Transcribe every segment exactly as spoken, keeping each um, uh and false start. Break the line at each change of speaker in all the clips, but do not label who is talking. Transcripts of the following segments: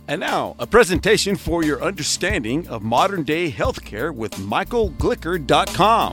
And now, a presentation for your understanding of modern-day healthcare with Michael Glicker dot com.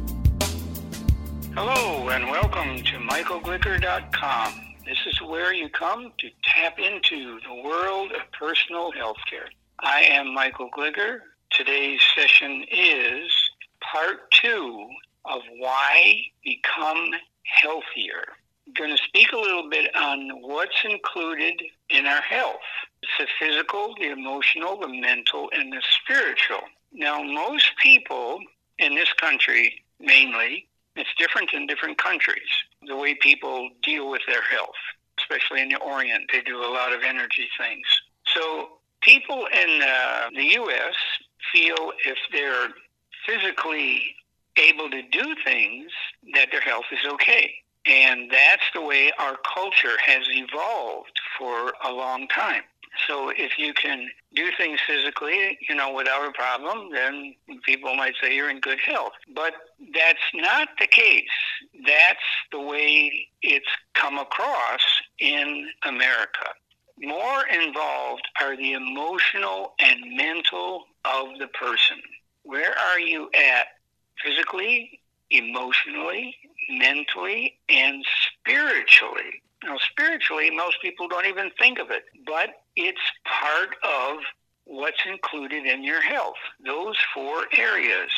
Hello, and welcome to Michael Glicker dot com. This is where you come to tap into the world of personal healthcare. I am Michael Glicker. Today's session is part two of why become healthier. I'm going to speak a little bit on what's included in our health. It's the physical, the emotional, the mental, and the spiritual. Now, most people in this country, mainly, it's different in different countries, the way people deal with their health, especially in the Orient. They do a lot of energy things. So people in uh, the U S feel if they're physically able to do things, that their health is okay. And that's the way our culture has evolved for a long time. So if you can do things physically, you know, without a problem, then people might say you're in good health. But that's not the case. That's the way it's come across in America. More involved are the emotional and mental of the person. Where are you at physically, emotionally, mentally, and spiritually? Now, spiritually, most people don't even think of it, but it's part of what's included in your health, those four areas.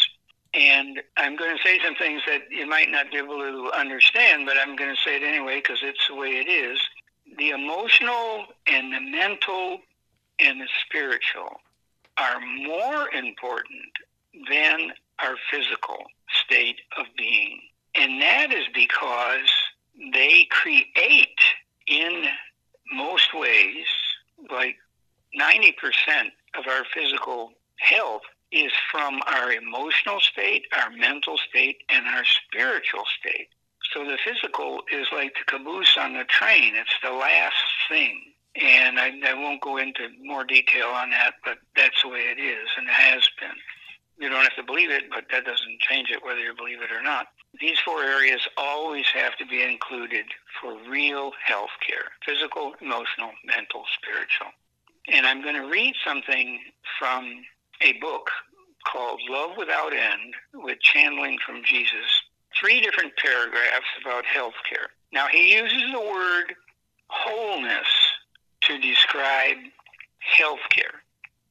And I'm going to say some things that you might not be able to understand, but I'm going to say it anyway because it's the way it is. The emotional and the mental and the spiritual are more important than our physical state of being. And that is because they create, in most ways, like ninety percent of our physical health is from our emotional state, our mental state, and our spiritual state. So the physical is like the caboose on the train. It's the last thing. And I, I won't go into more detail on that, but that's the way it is, and it has been. You don't have to believe it, but that doesn't change it whether you believe it or not. These four areas always have to be included for real health care: physical, emotional, mental, spiritual. And I'm going to read something from a book called Love Without End, with channeling from Jesus. Three different paragraphs about health care. Now, he uses the word wholeness to describe health care.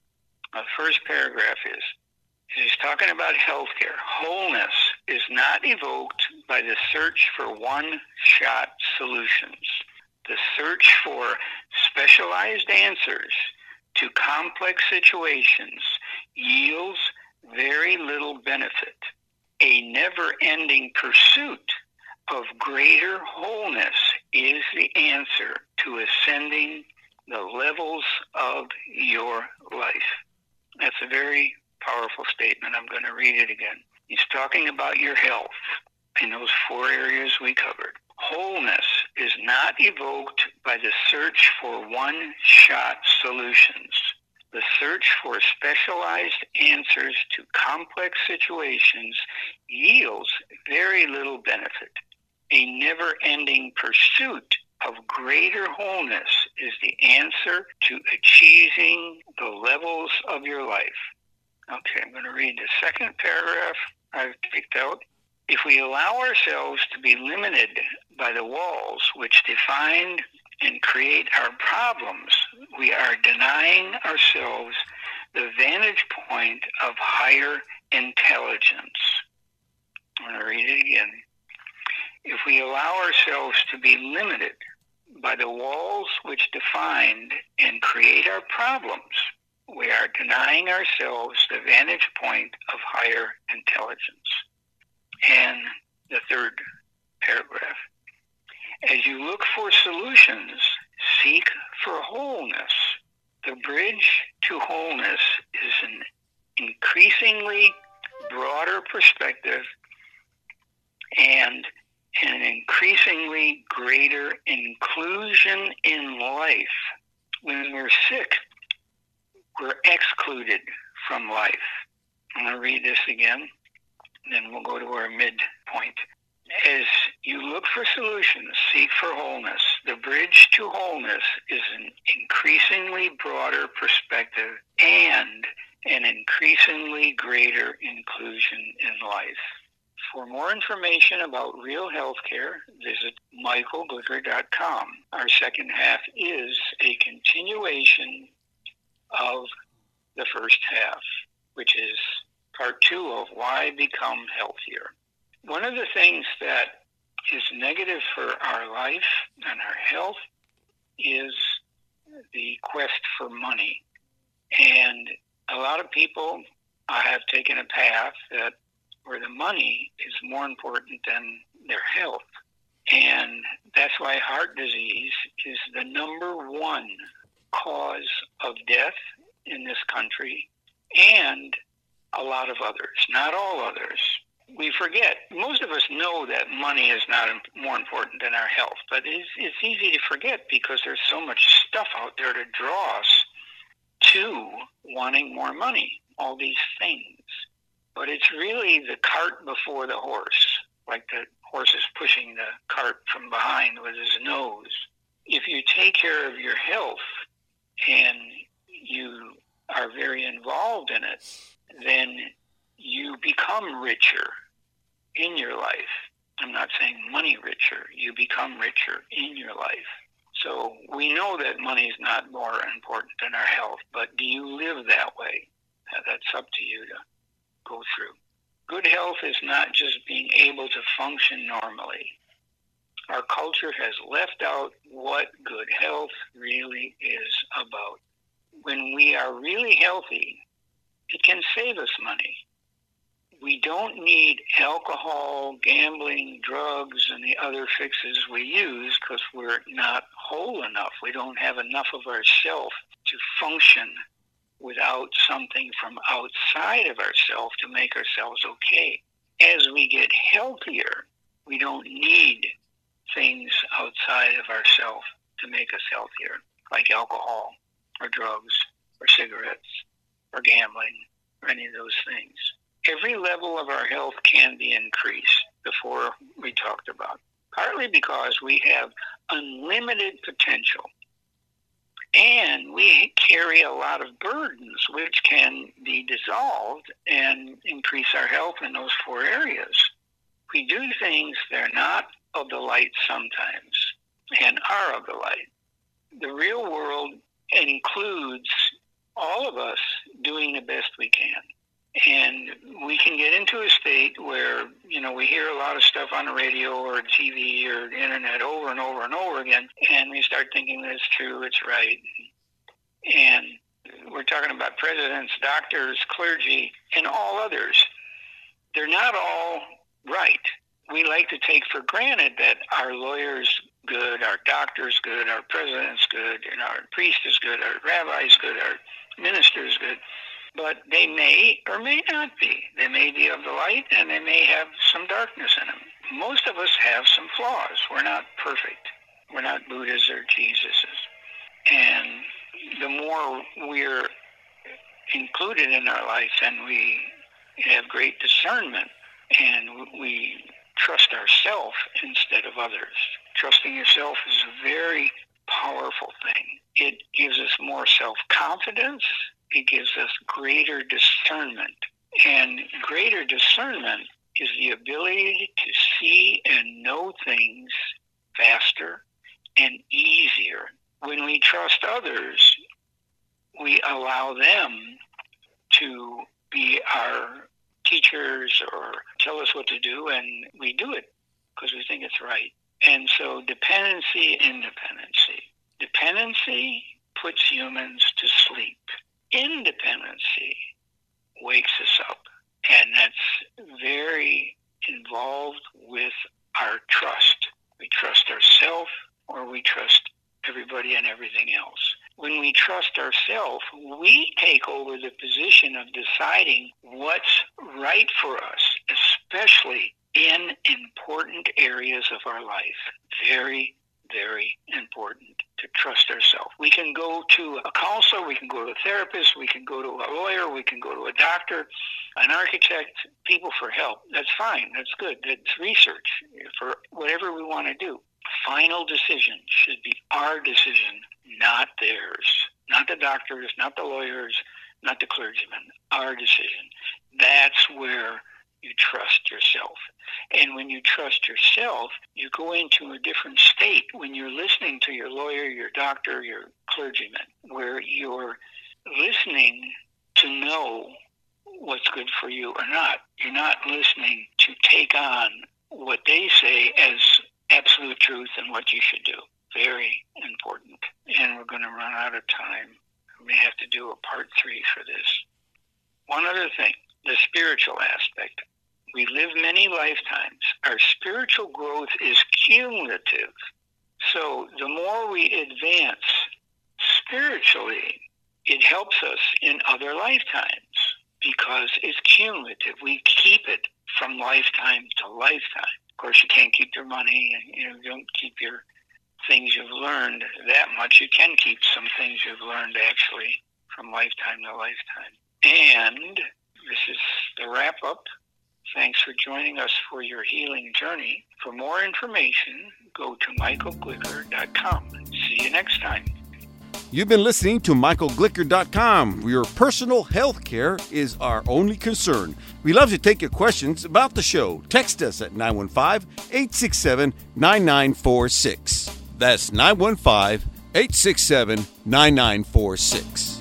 The first paragraph is, he's talking about health care. Wholeness is not evoked by the search for one-shot solutions. The search for specialized answers to complex situations yields very little benefit. A never-ending pursuit of greater wholeness is the answer to ascending the levels of your life. That's a very powerful statement. I'm going to read it again. He's talking about your health in those four areas we covered. Wholeness is not evoked by the search for one-shot solutions. The search for specialized answers to complex situations yields very little benefit. A never-ending pursuit of greater wholeness is the answer to achieving the levels of your life. Okay, I'm going to read the second paragraph I've picked out. If we allow ourselves to be limited by the walls which define and create our problems, we are denying ourselves the vantage point of higher intelligence. I'm going to read it again. If we allow ourselves to be limited by the walls which define and create our problems, we are denying ourselves the vantage point of higher intelligence. And the third paragraph. As you look for solutions, seek for wholeness. The bridge to wholeness is an increasingly broader perspective and an increasingly greater inclusion in life. When we're sick, we're excluded from life. I'm going to read this again, then we'll go to our midpoint. As you look for solutions, seek for wholeness. The bridge to wholeness is an increasingly broader perspective and an increasingly greater inclusion in life. For more information about real healthcare, visit michael glicker dot com. Our second half is a continuation of the first half, which is part two of Why Become Healthier. One of the things that is negative for our life and our health is the quest for money. And a lot of people uh, have taken a path that where the money is more important than their health. And that's why heart disease is the number one cause of death in this country, and a lot of others, not all others. We forget, most of us know that money is not more important than our health, but it's, it's easy to forget because there's so much stuff out there to draw us to wanting more money, all these things. But it's really the cart before the horse, like the horse is pushing the cart from behind with his nose. If you take care of your health and you are very involved in it, then you become richer in your life. I'm not saying money richer. You become richer in your life. So we know that money is not more important than our health, but do you live that way? That's up to you to go through. Good health is not just being able to function normally. Our culture has left out what good health really is about. When we are really healthy, it can save us money. We don't need alcohol, gambling, drugs, and the other fixes we use because we're not whole enough. We don't have enough of ourself to function without something from outside of ourselves to make ourselves okay. As we get healthier, we don't need things outside of ourselves to make us healthier, like alcohol or drugs or cigarettes or gambling or any of those things. Every level of our health can be increased before we talked about, partly because we have unlimited potential and we carry a lot of burdens which can be dissolved and increase our health in those four areas. We do things that are not of the light sometimes and are of the light. The real world includes all of us doing the best we can. And we can get into a state where, you know, we hear a lot of stuff on the radio or T V or the internet over and over and over again, and we start thinking that it's true, it's right. And we're talking about presidents, doctors, clergy, and all others. They're not all right. We like to take for granted that our lawyer's good, our doctor's good, our president's good, and our priest is good, our rabbi's good, our minister's good. But they may or may not be. They may be of the light, and they may have some darkness in them. Most of us have some flaws. We're not perfect. We're not Buddhas or Jesuses. And the more we're included in our life and we have great discernment and we trust ourselves instead of others. Trusting yourself is a very powerful thing. It gives us more self-confidence. It gives us greater discernment. And greater discernment is the ability to see and know things faster and easier. When we trust others, we allow them to be our teachers or tell us what to do, and we do it because we think it's right. And so dependency, independency. Dependency puts humans to sleep. Independency wakes us up, and that's very involved with our trust. We trust ourselves or we trust everybody and everything else. When we trust ourselves, we take over the position of deciding what's right for us, especially in important areas of our life. Very, very important to trust ourselves. We can go to a counselor, we can go to a therapist, we can go to a lawyer, we can go to a doctor, an architect, people for help. That's fine. That's good. That's research for whatever we want to do. Final decision should be our decision, not theirs. Not the doctors, not the lawyers, not the clergymen. Our decision. That's where you trust yourself. And when you trust yourself, you go into a different state when you're listening to your lawyer, your doctor, your clergyman, where you're listening to know what's good for you or not. You're not listening to take on what they say as absolute truth and what you should do. Very important. And we're going to run out of time. We may have to do a part three for this. One other thing, the spiritual aspect. We live many lifetimes. Our spiritual growth is cumulative. So the more we advance spiritually, it helps us in other lifetimes because it's cumulative. We keep it from lifetime to lifetime. Of course, you can't keep your money, and you know, you don't keep your things you've learned that much. You can keep some things you've learned actually from lifetime to lifetime. And this is the wrap up. Thanks for joining us for your healing journey. For more information, go to michael glicker dot com. See you next time.
You've been listening to michael glicker dot com, where your personal health care is our only concern. We love to take your questions about the show. Text us at nine one five, eight six seven, nine nine four six. That's nine one five, eight six seven, nine nine four six.